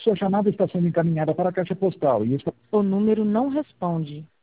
Sua chamada está sendo encaminhada para a caixa postal e está... O número não responde.